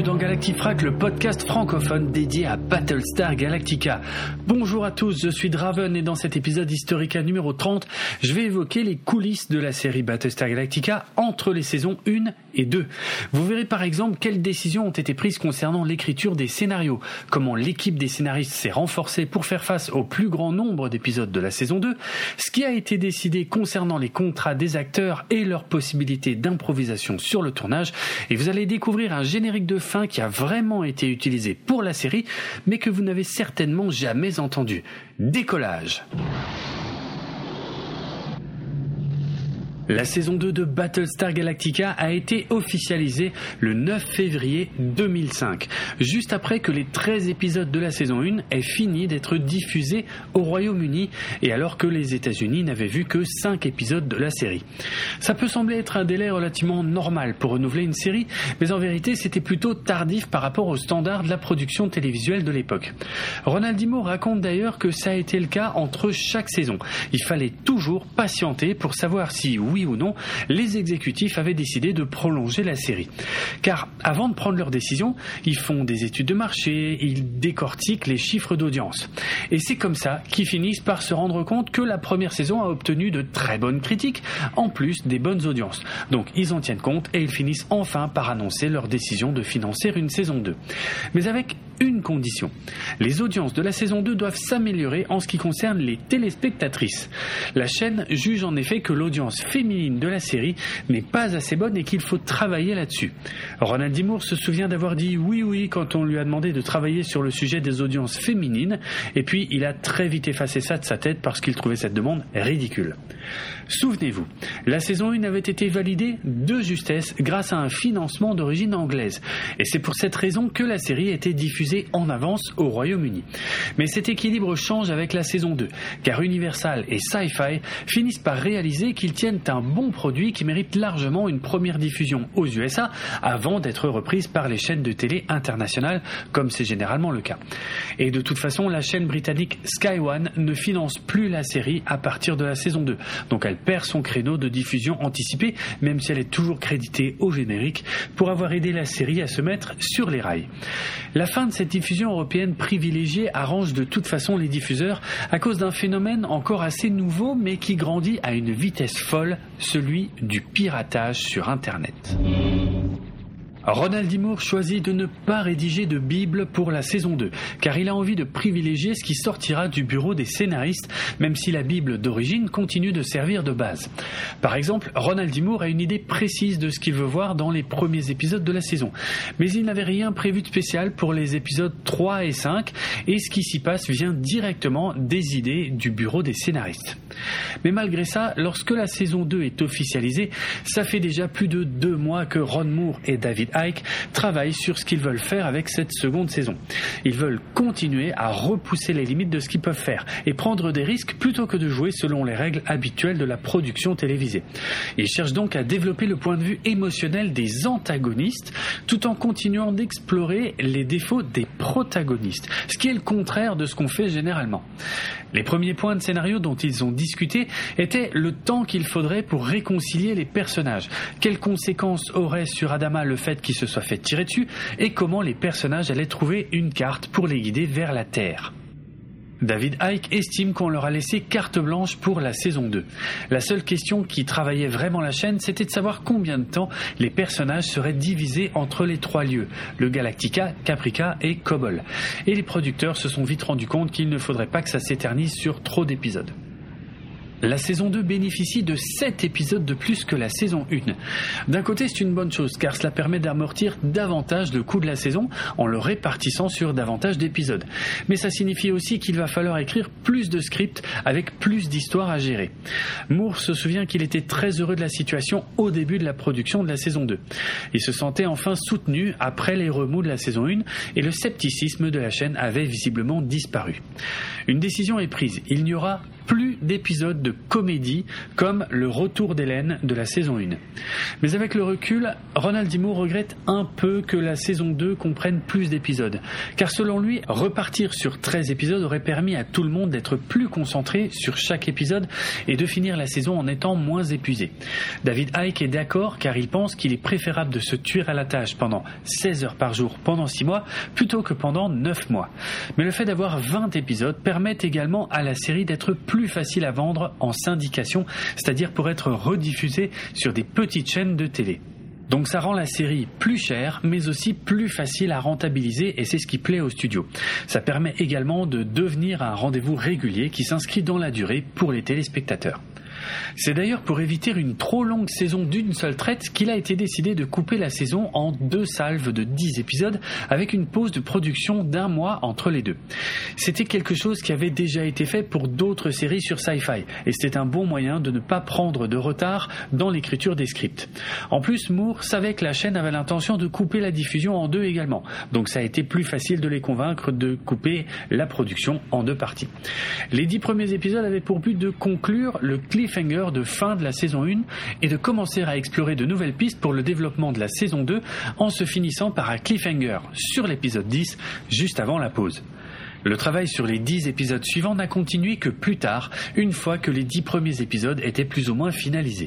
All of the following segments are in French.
bienvenue dans Galactifrac, le podcast francophone dédié à Battlestar Galactica. Bonjour à tous, je suis Draven et dans cet épisode Historica numéro 30, je vais évoquer les coulisses de la série Battlestar Galactica entre les saisons 1 et 2. Vous verrez par exemple quelles décisions ont été prises concernant l'écriture des scénarios, comment l'équipe des scénaristes s'est renforcée pour faire face au plus grand nombre d'épisodes de la saison 2, ce qui a été décidé concernant les contrats des acteurs et leurs possibilités d'improvisation sur le tournage, et vous allez découvrir un générique de fin qui a vraiment été utilisé pour la série, mais que vous n'avez certainement jamais entendu. Décollage. La saison 2 de Battlestar Galactica a été officialisée le 9 février 2005, juste après que les 13 épisodes de la saison 1 aient fini d'être diffusés au Royaume-Uni et alors que les États-Unis n'avaient vu que 5 épisodes de la série. Ça peut sembler être un délai relativement normal pour renouveler une série, mais en vérité c'était plutôt tardif par rapport aux standards de la production télévisuelle de l'époque. Ronald D. Moore raconte d'ailleurs que ça a été le cas entre chaque saison. Il fallait toujours patienter pour savoir si oui ou non, les exécutifs avaient décidé de prolonger la série. Car avant de prendre leur décision, ils font des études de marché, ils décortiquent les chiffres d'audience. Et c'est comme ça qu'ils finissent par se rendre compte que la première saison a obtenu de très bonnes critiques, en plus des bonnes audiences. Donc ils en tiennent compte et ils finissent enfin par annoncer leur décision de financer une saison 2. Mais avec une condition. Les audiences de la saison 2 doivent s'améliorer en ce qui concerne les téléspectatrices. La chaîne juge en effet que l'audience féminine de la série n'est pas assez bonne et qu'il faut travailler là-dessus. Ronald D. Moore se souvient d'avoir dit oui quand on lui a demandé de travailler sur le sujet des audiences féminines, et puis il a très vite effacé ça de sa tête parce qu'il trouvait cette demande ridicule. Souvenez-vous, la saison 1 avait été validée de justesse grâce à un financement d'origine anglaise, et c'est pour cette raison que la série était diffusée en avance au Royaume-Uni. Mais cet équilibre change avec la saison 2, car Universal et Sci-Fi finissent par réaliser qu'ils tiennent un bon produit qui mérite largement une première diffusion aux USA avant d'être reprise par les chaînes de télé internationales, comme c'est généralement le cas. Et de toute façon, la chaîne britannique Sky One ne finance plus la série à partir de la saison 2, donc elle perd son créneau de diffusion anticipée, même si elle est toujours créditée au générique pour avoir aidé la série à se mettre sur les rails. La fin de cette diffusion européenne privilégiée arrange de toute façon les diffuseurs à cause d'un phénomène encore assez nouveau mais qui grandit à une vitesse folle, celui du piratage sur Internet. Ronald D. Moore choisit de ne pas rédiger de Bible pour la saison 2, car il a envie de privilégier ce qui sortira du bureau des scénaristes, même si la Bible d'origine continue de servir de base. Par exemple, Ronald D. Moore a une idée précise de ce qu'il veut voir dans les premiers épisodes de la saison, mais il n'avait rien prévu de spécial pour les épisodes 3 et 5, et ce qui s'y passe vient directement des idées du bureau des scénaristes. Mais malgré ça, lorsque la saison 2 est officialisée, ça fait déjà plus de 2 mois que Ron Moore et David Icke travaillent sur ce qu'ils veulent faire avec cette seconde saison. Ils veulent continuer à repousser les limites de ce qu'ils peuvent faire et prendre des risques plutôt que de jouer selon les règles habituelles de la production télévisée. Ils cherchent donc à développer le point de vue émotionnel des antagonistes tout en continuant d'explorer les défauts des protagonistes, ce qui est le contraire de ce qu'on fait généralement. Les premiers points de scénario dont ils ont discuté étaient le temps qu'il faudrait pour réconcilier les personnages, quelles conséquences aurait sur Adama le fait qu'il se soit fait tirer dessus et comment les personnages allaient trouver une carte pour les guider vers la Terre. David Icke estime qu'on leur a laissé carte blanche pour la saison 2. La seule question qui travaillait vraiment la chaîne, c'était de savoir combien de temps les personnages seraient divisés entre les 3 lieux, le Galactica, Caprica et Kobol. Et les producteurs se sont vite rendus compte qu'il ne faudrait pas que ça s'éternise sur trop d'épisodes. La saison 2 bénéficie de 7 épisodes de plus que la saison 1. D'un côté, c'est une bonne chose, car cela permet d'amortir davantage le coût de la saison en le répartissant sur davantage d'épisodes. Mais ça signifie aussi qu'il va falloir écrire plus de scripts avec plus d'histoires à gérer. Moore se souvient qu'il était très heureux de la situation au début de la production de la saison 2. Il se sentait enfin soutenu après les remous de la saison 1 et le scepticisme de la chaîne avait visiblement disparu. Une décision est prise, il n'y aura plus d'épisodes de comédie comme Le Retour d'Hélène de la saison 1. Mais avec le recul, Ronald D. Moore regrette un peu que la saison 2 comprenne plus d'épisodes, car selon lui, repartir sur 13 épisodes aurait permis à tout le monde d'être plus concentré sur chaque épisode et de finir la saison en étant moins épuisé. David Icke est d'accord car il pense qu'il est préférable de se tuer à la tâche pendant 16 heures par jour pendant 6 mois plutôt que pendant 9 mois. Mais le fait d'avoir 20 épisodes permet également à la série d'être plus facile à vendre en syndication, c'est-à-dire pour être rediffusée sur des petites chaînes de télé. Donc ça rend la série plus chère, mais aussi plus facile à rentabiliser et c'est ce qui plaît au studio. Ça permet également de devenir un rendez-vous régulier qui s'inscrit dans la durée pour les téléspectateurs. C'est d'ailleurs pour éviter une trop longue saison d'une seule traite qu'il a été décidé de couper la saison en 2 salves de 10 épisodes avec une pause de production d'1 mois entre les deux. C'était quelque chose qui avait déjà été fait pour d'autres séries sur Sci-Fi et c'était un bon moyen de ne pas prendre de retard dans l'écriture des scripts. En plus, Moore savait que la chaîne avait l'intention de couper la diffusion en 2 également, donc ça a été plus facile de les convaincre de couper la production en 2 parties. Les 10 premiers épisodes avaient pour but de conclure le cliffhanger de fin de la saison 1 et de commencer à explorer de nouvelles pistes pour le développement de la saison 2 en se finissant par un cliffhanger sur l'épisode 10 juste avant la pause. Le travail sur les 10 épisodes suivants n'a continué que plus tard, une fois que les 10 premiers épisodes étaient plus ou moins finalisés.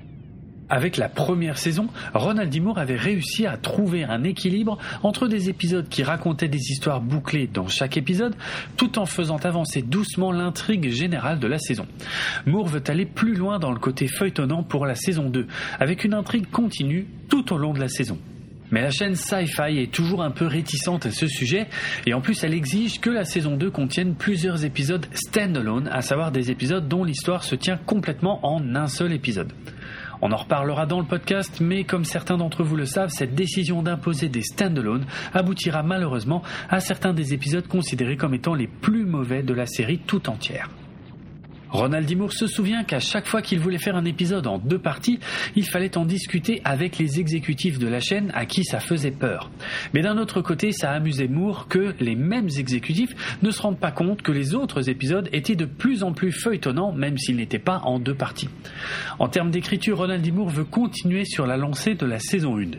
Avec la première saison, Ronald D. Moore avait réussi à trouver un équilibre entre des épisodes qui racontaient des histoires bouclées dans chaque épisode, tout en faisant avancer doucement l'intrigue générale de la saison. Moore veut aller plus loin dans le côté feuilletonnant pour la saison 2, avec une intrigue continue tout au long de la saison. Mais la chaîne Sci-Fi est toujours un peu réticente à ce sujet, et en plus elle exige que la saison 2 contienne plusieurs épisodes stand-alone, à savoir des épisodes dont l'histoire se tient complètement en un seul épisode. On en reparlera dans le podcast, mais comme certains d'entre vous le savent, cette décision d'imposer des stand-alone aboutira malheureusement à certains des épisodes considérés comme étant les plus mauvais de la série tout entière. Ronald D. Moore se souvient qu'à chaque fois qu'il voulait faire un épisode en 2 parties, il fallait en discuter avec les exécutifs de la chaîne à qui ça faisait peur. Mais d'un autre côté, ça amusait Moore que les mêmes exécutifs ne se rendent pas compte que les autres épisodes étaient de plus en plus feuilletonnants, même s'ils n'étaient pas en 2 parties. En termes d'écriture, Ronald D. Moore veut continuer sur la lancée de la saison 1.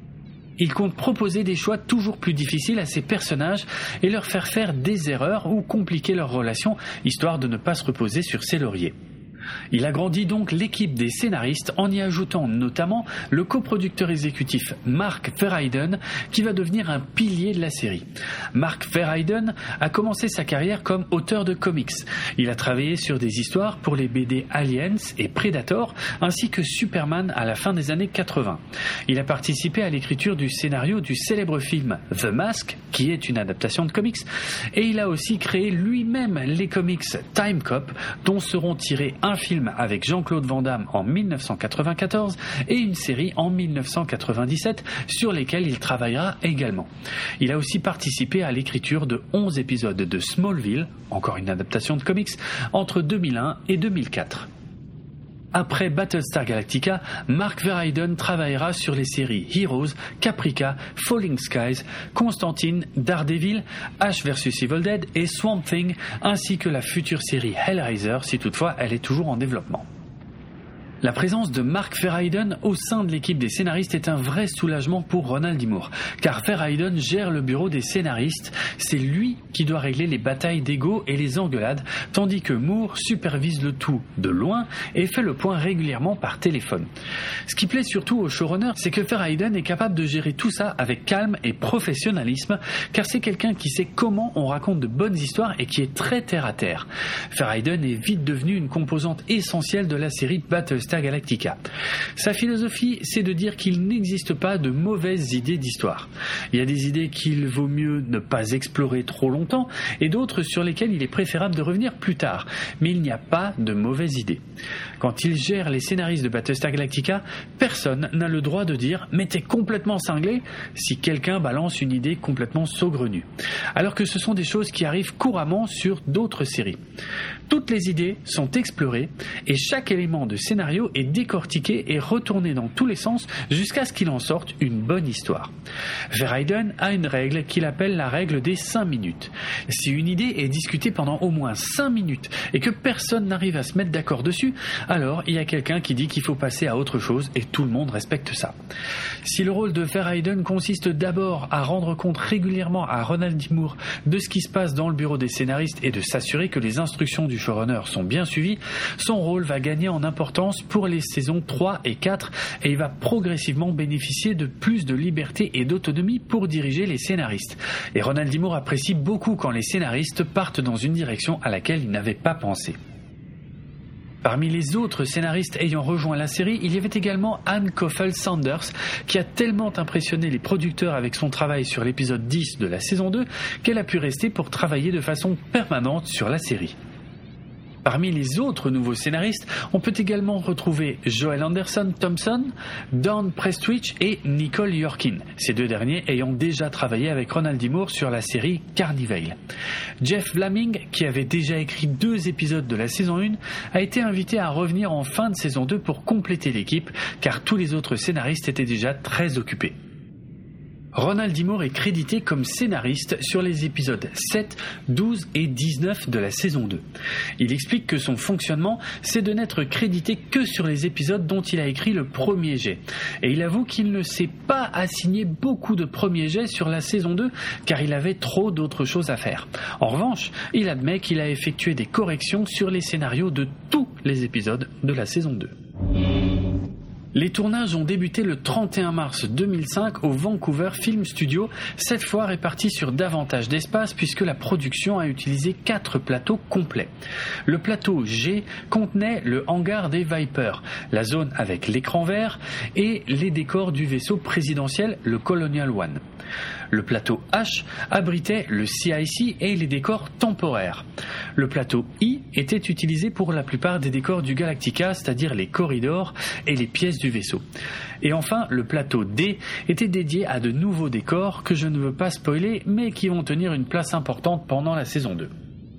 Il compte proposer des choix toujours plus difficiles à ses personnages et leur faire des erreurs ou compliquer leurs relations, histoire de ne pas se reposer sur ses lauriers. Il agrandit donc l'équipe des scénaristes en y ajoutant notamment le coproducteur exécutif Mark Verheiden qui va devenir un pilier de la série. Mark Verheiden a commencé sa carrière comme auteur de comics. Il a travaillé sur des histoires pour les BD Aliens et Predator ainsi que Superman à la fin des années 80. Il a participé à l'écriture du scénario du célèbre film The Mask qui est une adaptation de comics et il a aussi créé lui-même les comics Time Cop dont seront tirés un film avec Jean-Claude Van Damme en 1994 et une série en 1997 sur lesquelles il travaillera également. Il a aussi participé à l'écriture de 11 épisodes de Smallville, encore une adaptation de comics, entre 2001 et 2004. Après Battlestar Galactica, Mark Verheiden travaillera sur les séries Heroes, Caprica, Falling Skies, Constantine, Daredevil, Ash vs Evil Dead et Swamp Thing, ainsi que la future série Hellraiser, si toutefois elle est toujours en développement. La présence de Mark Verheiden au sein de l'équipe des scénaristes est un vrai soulagement pour Ronald D. Moore, car Verheiden gère le bureau des scénaristes, c'est lui qui doit régler les batailles d'ego et les engueulades, tandis que Moore supervise le tout de loin et fait le point régulièrement par téléphone. Ce qui plaît surtout au showrunner, c'est que Verheiden est capable de gérer tout ça avec calme et professionnalisme, car c'est quelqu'un qui sait comment on raconte de bonnes histoires et qui est très terre à terre. Verheiden est vite devenu une composante essentielle de la série Battlestar Galactica. Sa philosophie, c'est de dire qu'il n'existe pas de mauvaises idées d'histoire. Il y a des idées qu'il vaut mieux ne pas explorer trop longtemps et d'autres sur lesquelles il est préférable de revenir plus tard. Mais il n'y a pas de mauvaises idées. Quand il gère les scénaristes de Battlestar Galactica, personne n'a le droit de dire « mais t'es complètement cinglé » si quelqu'un balance une idée complètement saugrenue. Alors que ce sont des choses qui arrivent couramment sur d'autres séries. Toutes les idées sont explorées et chaque élément de scénario est décortiqué et retourné dans tous les sens jusqu'à ce qu'il en sorte une bonne histoire. Verheiden a une règle qu'il appelle la règle des 5 minutes. Si une idée est discutée pendant au moins 5 minutes et que personne n'arrive à se mettre d'accord dessus, alors il y a quelqu'un qui dit qu'il faut passer à autre chose et tout le monde respecte ça. Si le rôle de Verheiden consiste d'abord à rendre compte régulièrement à Ronald D. Moore de ce qui se passe dans le bureau des scénaristes et de s'assurer que les instructions du showrunner sont bien suivies, son rôle va gagner en importance pour les saisons 3 et 4 et il va progressivement bénéficier de plus de liberté et d'autonomie pour diriger les scénaristes. Et Ronald D. Moore apprécie beaucoup quand les scénaristes partent dans une direction à laquelle il n'avait pas pensé. Parmi les autres scénaristes ayant rejoint la série, il y avait également Ann Coffell Sanders, qui a tellement impressionné les producteurs avec son travail sur l'épisode 10 de la saison 2 qu'elle a pu rester pour travailler de façon permanente sur la série. Parmi les autres nouveaux scénaristes, on peut également retrouver Joel Anderson Thompson, Don Prestwich et Nicole Yorkin, ces deux derniers ayant déjà travaillé avec Ronald D. Moore sur la série Carnivale. Jeff Flaming, qui avait déjà écrit 2 épisodes de la saison 1, a été invité à revenir en fin de saison 2 pour compléter l'équipe, car tous les autres scénaristes étaient déjà très occupés. Ronald D. Moore est crédité comme scénariste sur les épisodes 7, 12 et 19 de la saison 2. Il explique que son fonctionnement, c'est de n'être crédité que sur les épisodes dont il a écrit le premier jet. Et il avoue qu'il ne s'est pas assigné beaucoup de premiers jets sur la saison 2 car il avait trop d'autres choses à faire. En revanche, il admet qu'il a effectué des corrections sur les scénarios de tous les épisodes de la saison 2. Les tournages ont débuté le 31 mars 2005 au Vancouver Film Studio, cette fois répartis sur davantage d'espace puisque la production a utilisé 4 plateaux complets. Le plateau G contenait le hangar des Vipers, la zone avec l'écran vert et les décors du vaisseau présidentiel, le Colonial One. Le plateau H abritait le CIC et les décors temporaires. Le plateau I était utilisé pour la plupart des décors du Galactica, c'est-à-dire les corridors et les pièces du vaisseau. Et enfin, le plateau D était dédié à de nouveaux décors que je ne veux pas spoiler, mais qui vont tenir une place importante pendant la saison 2.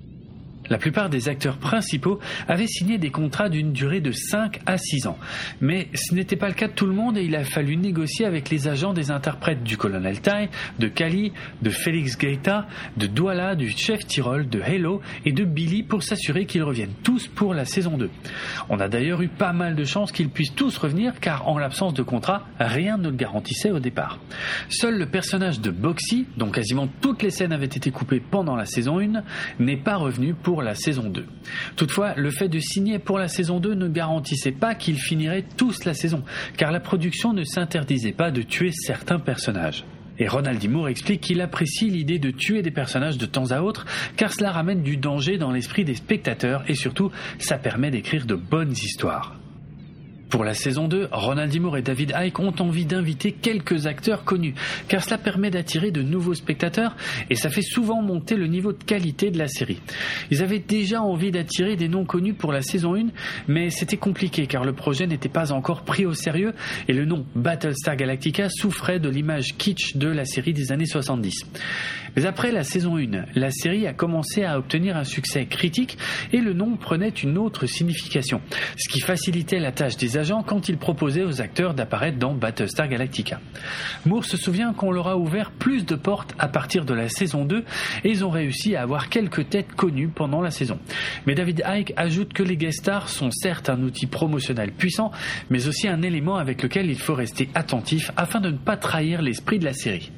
La plupart des acteurs principaux avaient signé des contrats d'une durée de 5 à 6 ans. Mais ce n'était pas le cas de tout le monde et il a fallu négocier avec les agents des interprètes du Colonel Tai, de Kali, de Félix Gaeta, de Douala, du chef Tyrol, de Halo et de Billy pour s'assurer qu'ils reviennent tous pour la saison 2. On a d'ailleurs eu pas mal de chances qu'ils puissent tous revenir car en l'absence de contrat, rien ne le garantissait au départ. Seul le personnage de Boxy, dont quasiment toutes les scènes avaient été coupées pendant la saison 1, n'est pas revenu pour la saison 2. Toutefois, le fait de signer pour la saison 2 ne garantissait pas qu'ils finiraient tous la saison, car la production ne s'interdisait pas de tuer certains personnages. Et Ronald D. Moore explique qu'il apprécie l'idée de tuer des personnages de temps à autre, car cela ramène du danger dans l'esprit des spectateurs et surtout, ça permet d'écrire de bonnes histoires. Pour la saison 2, Ronald D. Moore et David Icke ont envie d'inviter quelques acteurs connus, car cela permet d'attirer de nouveaux spectateurs et ça fait souvent monter le niveau de qualité de la série. Ils avaient déjà envie d'attirer des noms connus pour la saison 1, mais c'était compliqué car le projet n'était pas encore pris au sérieux et le nom Battlestar Galactica souffrait de l'image kitsch de la série des années 70. Mais après la saison 1, la série a commencé à obtenir un succès critique et le nom prenait une autre signification, ce qui facilitait la tâche des agents quand ils proposaient aux acteurs d'apparaître dans Battlestar Galactica. Moore se souvient qu'on leur a ouvert plus de portes à partir de la saison 2 et ils ont réussi à avoir quelques têtes connues pendant la saison. Mais David Icke ajoute que les guest stars sont certes un outil promotionnel puissant, mais aussi un élément avec lequel il faut rester attentif afin de ne pas trahir l'esprit de la série.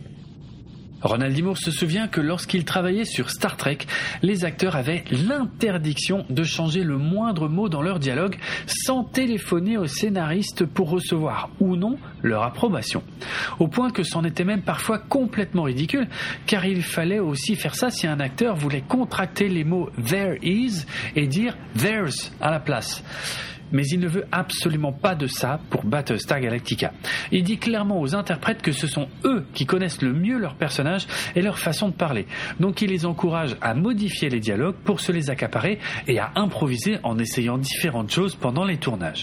Ronald D. Moore se souvient que lorsqu'il travaillait sur Star Trek, les acteurs avaient l'interdiction de changer le moindre mot dans leur dialogue sans téléphoner aux scénaristes pour recevoir ou non leur approbation. Au point que c'en était même parfois complètement ridicule, car il fallait aussi faire ça si un acteur voulait contracter les mots « there is » et dire « there's » à la place. Mais il ne veut absolument pas de ça pour Battlestar Galactica. Il dit clairement aux interprètes que ce sont eux qui connaissent le mieux leurs personnages et leur façon de parler. Donc il les encourage à modifier les dialogues pour se les accaparer et à improviser en essayant différentes choses pendant les tournages.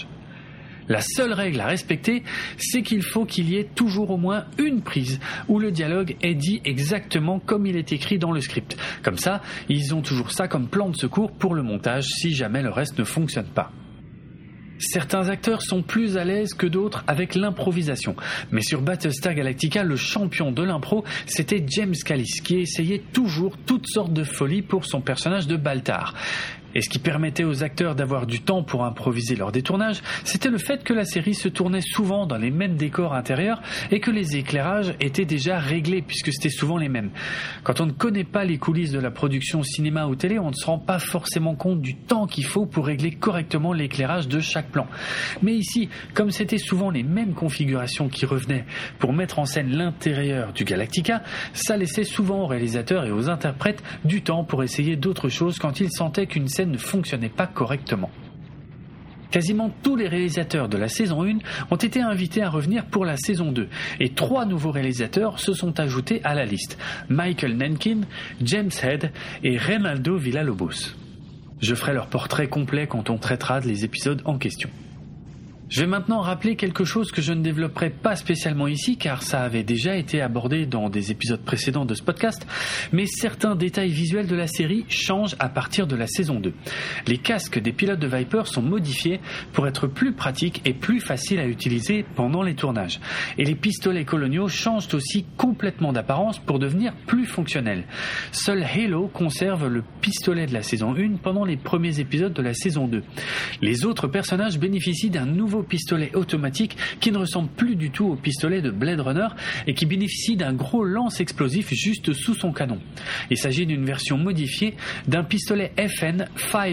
La seule règle à respecter, c'est qu'il faut qu'il y ait toujours au moins une prise où le dialogue est dit exactement comme il est écrit dans le script. Comme ça, ils ont toujours ça comme plan de secours pour le montage si jamais le reste ne fonctionne pas. Certains acteurs sont plus à l'aise que d'autres avec l'improvisation. Mais sur Battlestar Galactica, le champion de l'impro, c'était James Callis, qui essayait toujours toutes sortes de folies pour son personnage de Baltar. Et ce qui permettait aux acteurs d'avoir du temps pour improviser lors des tournages, c'était le fait que la série se tournait souvent dans les mêmes décors intérieurs et que les éclairages étaient déjà réglés puisque c'était souvent les mêmes. Quand on ne connaît pas les coulisses de la production cinéma ou télé, on ne se rend pas forcément compte du temps qu'il faut pour régler correctement l'éclairage de chaque plan. Mais ici, comme c'était souvent les mêmes configurations qui revenaient pour mettre en scène l'intérieur du Galactica, ça laissait souvent aux réalisateurs et aux interprètes du temps pour essayer d'autres choses quand ils sentaient qu'une scène ne fonctionnait pas correctement. Quasiment tous les réalisateurs de la saison 1 ont été invités à revenir pour la saison 2 et 3 nouveaux réalisateurs se sont ajoutés à la liste: Michael Nankin, James Head et Reynaldo Villalobos. Je ferai leur portrait complet quand on traitera les épisodes en question. Je vais maintenant rappeler quelque chose que je ne développerai pas spécialement ici car ça avait déjà été abordé dans des épisodes précédents de ce podcast, mais certains détails visuels de la série changent à partir de la saison 2. Les casques des pilotes de Viper sont modifiés pour être plus pratiques et plus faciles à utiliser pendant les tournages. Et les pistolets coloniaux changent aussi complètement d'apparence pour devenir plus fonctionnels. Seul Halo conserve le pistolet de la saison 1 pendant les premiers épisodes de la saison 2. Les autres personnages bénéficient d'un nouveau pistolet automatique qui ne ressemble plus du tout au pistolet de Blade Runner et qui bénéficie d'un gros lance explosif juste sous son canon. Il s'agit d'une version modifiée d'un pistolet FN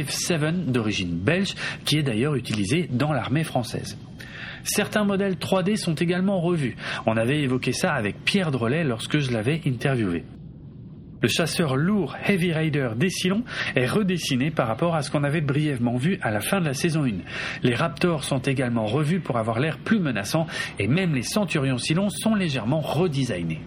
5.7 d'origine belge qui est d'ailleurs utilisé dans l'armée française. Certains modèles 3D sont également revus. On avait évoqué ça avec Pierre Drolet lorsque je l'avais interviewé. Le chasseur lourd Heavy Raider d'Echelon est redessiné par rapport à ce qu'on avait brièvement vu à la fin de la saison 1. Les Raptors sont également revus pour avoir l'air plus menaçants et même les Centurions Cylons sont légèrement redesignés.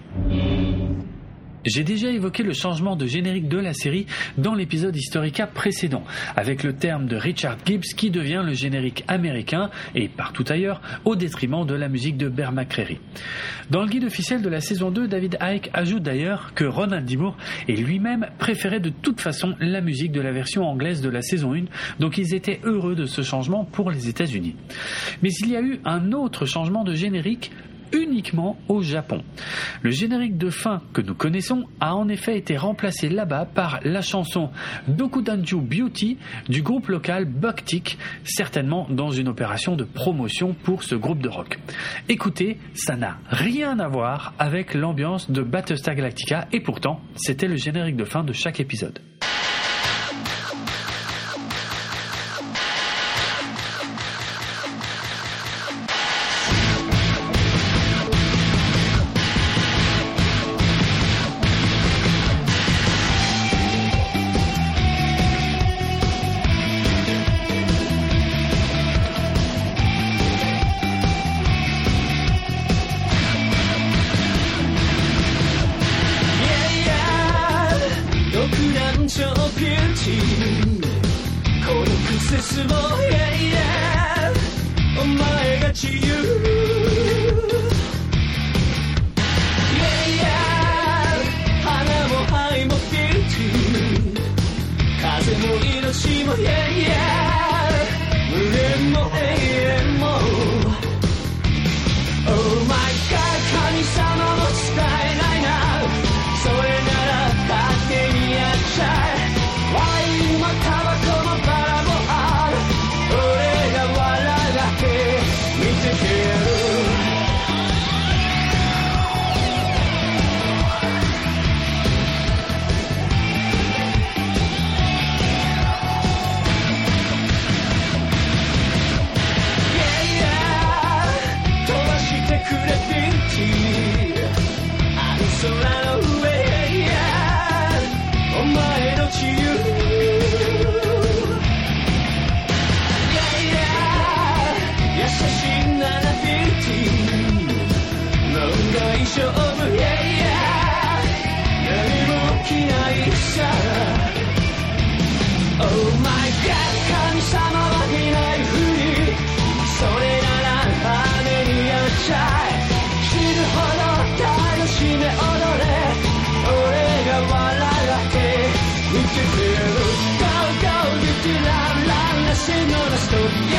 J'ai déjà évoqué le changement de générique de la série dans l'épisode Historica précédent, avec le terme de Richard Gibbs qui devient le générique américain et partout ailleurs au détriment de la musique de Bear McCreary. Dans le guide officiel de la saison 2, David Icke ajoute d'ailleurs que Ronald D. Moore et lui-même préféraient de toute façon la musique de la version anglaise de la saison 1, donc ils étaient heureux de ce changement pour les États-Unis. Mais il y a eu un autre changement de générique uniquement au Japon. Le générique de fin que nous connaissons a en effet été remplacé là-bas par la chanson Dokudanju Beauty du groupe local Bucktick, certainement dans une opération de promotion pour ce groupe de rock. Écoutez, ça n'a rien à voir avec l'ambiance de Battlestar Galactica et pourtant, c'était le générique de fin de chaque épisode. Go, go, get your la la, la, say no, la story, yeah,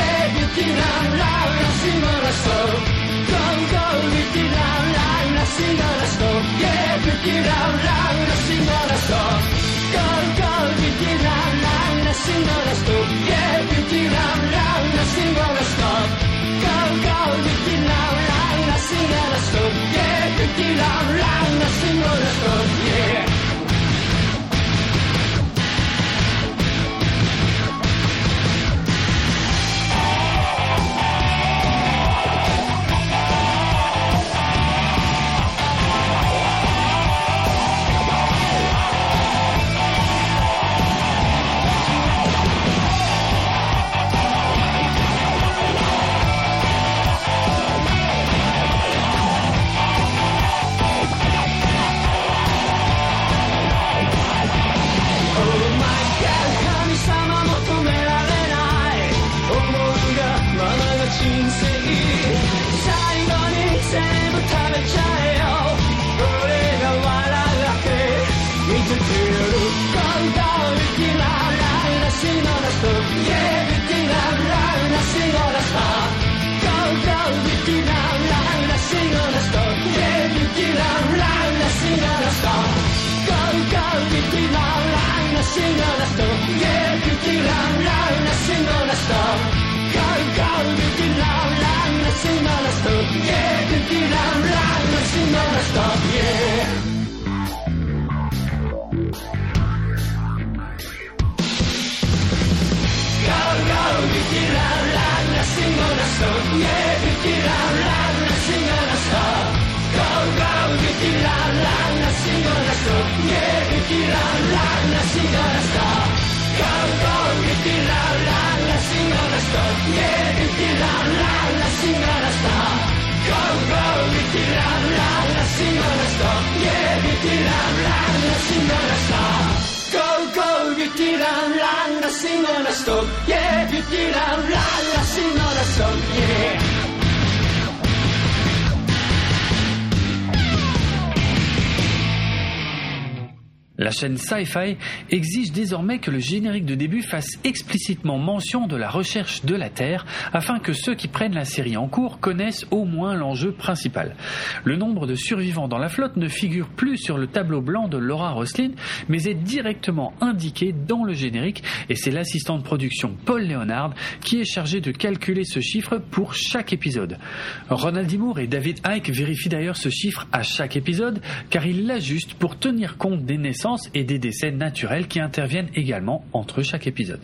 La chaîne Sci-Fi exige désormais que le générique de début fasse explicitement mention de la recherche de la Terre afin que ceux qui prennent la série en cours connaissent au moins l'enjeu principal. Le nombre de survivants dans la flotte ne figure plus sur le tableau blanc de Laura Roslin, mais est directement indiqué dans le générique et c'est l'assistant de production Paul Leonard qui est chargé de calculer ce chiffre pour chaque épisode. Ronald D. Moore et David Icke vérifient d'ailleurs ce chiffre à chaque épisode car ils l'ajustent pour tenir compte des naissances et des décès naturels qui interviennent également entre chaque épisode.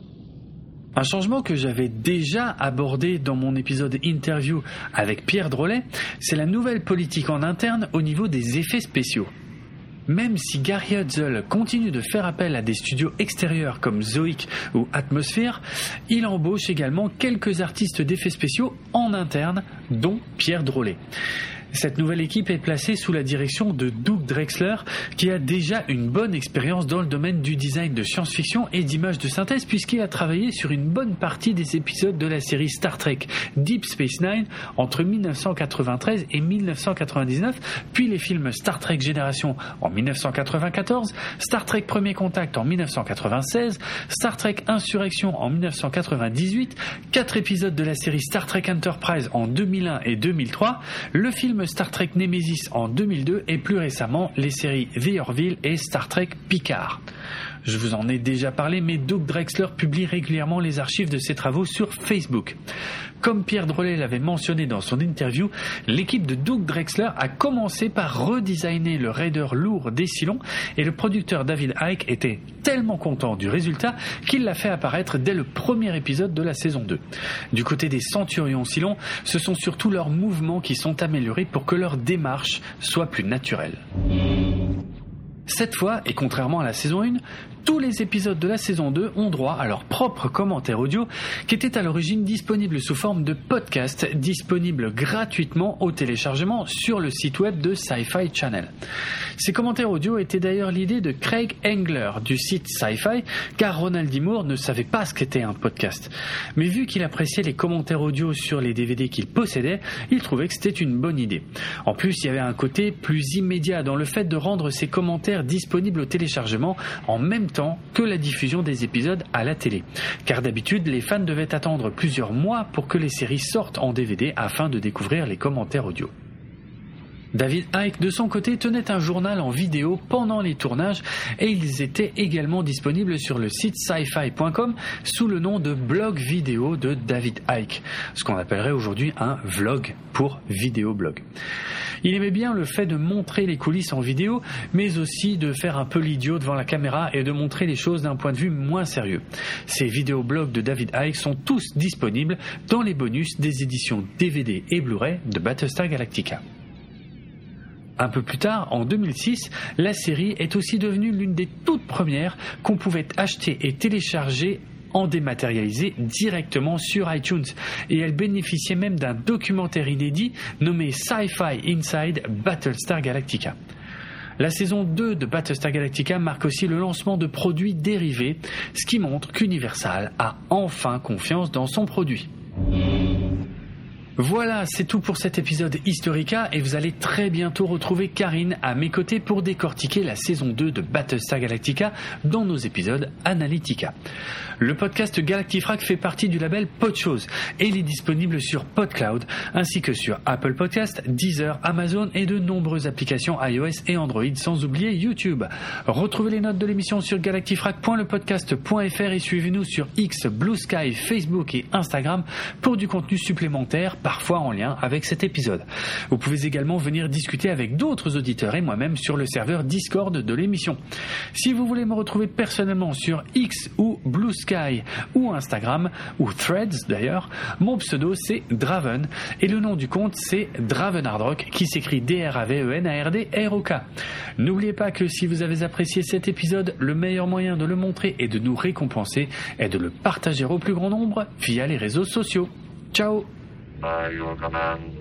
Un changement que j'avais déjà abordé dans mon épisode interview avec Pierre Drolet, c'est la nouvelle politique en interne au niveau des effets spéciaux. Même si Gary Hudzel continue de faire appel à des studios extérieurs comme Zoic ou Atmosphere, il embauche également quelques artistes d'effets spéciaux en interne, dont Pierre Drolet. Cette nouvelle équipe est placée sous la direction de Doug Drexler, qui a déjà une bonne expérience dans le domaine du design de science-fiction et d'images de synthèse, puisqu'il a travaillé sur une bonne partie des épisodes de la série Star Trek Deep Space Nine entre 1993 et 1999, puis les films Star Trek Génération en 1994, Star Trek Premier Contact en 1996, Star Trek Insurrection en 1998, 4 épisodes de la série Star Trek Enterprise en 2001 et 2003, le film Star Trek Nemesis en 2002 et plus récemment les séries The Orville et Star Trek Picard. Je vous en ai déjà parlé, mais Doug Drexler publie régulièrement les archives de ses travaux sur Facebook. Comme Pierre Drolet l'avait mentionné dans son interview, l'équipe de Doug Drexler a commencé par redesigner le Raider lourd des Cylons et le producteur David Icke était tellement content du résultat qu'il l'a fait apparaître dès le premier épisode de la saison 2. Du côté des Centurions Cylons, ce sont surtout leurs mouvements qui sont améliorés pour que leur démarche soit plus naturelle. Cette fois, et contrairement à la saison 1, tous les épisodes de la saison 2 ont droit à leur propre commentaire audio qui était à l'origine disponible sous forme de podcast, disponible gratuitement au téléchargement sur le site web de Sci-Fi Channel. Ces commentaires audio étaient d'ailleurs l'idée de Craig Engler du site Sci-Fi, car Ronald D. Moore ne savait pas ce qu'était un podcast. Mais vu qu'il appréciait les commentaires audio sur les DVD qu'il possédait, il trouvait que c'était une bonne idée. En plus, il y avait un côté plus immédiat dans le fait de rendre ces commentaires documentaires disponibles au téléchargement en même temps que la diffusion des épisodes à la télé. Car d'habitude, les fans devaient attendre plusieurs mois pour que les séries sortent en DVD afin de découvrir les commentaires audio. David Icke, de son côté, tenait un journal en vidéo pendant les tournages et ils étaient également disponibles sur le site sci-fi.com sous le nom de blog vidéo de David Icke, ce qu'on appellerait aujourd'hui un vlog pour vidéoblog. Il aimait bien le fait de montrer les coulisses en vidéo, mais aussi de faire un peu l'idiot devant la caméra et de montrer les choses d'un point de vue moins sérieux. Ces vidéoblogs de David Icke sont tous disponibles dans les bonus des éditions DVD et Blu-ray de Battlestar Galactica. Un peu plus tard, en 2006, la série est aussi devenue l'une des toutes premières qu'on pouvait acheter et télécharger en dématérialisé directement sur iTunes. Et elle bénéficiait même d'un documentaire inédit nommé Sci-Fi Inside Battlestar Galactica. La saison 2 de Battlestar Galactica marque aussi le lancement de produits dérivés, ce qui montre qu'Universal a enfin confiance dans son produit. Voilà, c'est tout pour cet épisode Historica et vous allez très bientôt retrouver Karine à mes côtés pour décortiquer la saison 2 de Battlestar Galactica dans nos épisodes Analytica. Le podcast Galactifrac fait partie du label Podchose et il est disponible sur PodCloud ainsi que sur Apple Podcast, Deezer, Amazon et de nombreuses applications iOS et Android, sans oublier YouTube. Retrouvez les notes de l'émission sur galactifrac.lepodcast.fr et suivez-nous sur X, Blue Sky, Facebook et Instagram pour du contenu supplémentaire, parfois en lien avec cet épisode. Vous pouvez également venir discuter avec d'autres auditeurs et moi-même sur le serveur Discord de l'émission. Si vous voulez me retrouver personnellement sur X ou Blue Sky ou Instagram ou Threads d'ailleurs, mon pseudo c'est Draven et le nom du compte c'est Dravenardrock qui s'écrit DRAVENARDROK. N'oubliez pas que si vous avez apprécié cet épisode, le meilleur moyen de le montrer et de nous récompenser est de le partager au plus grand nombre via les réseaux sociaux. Ciao! By your command.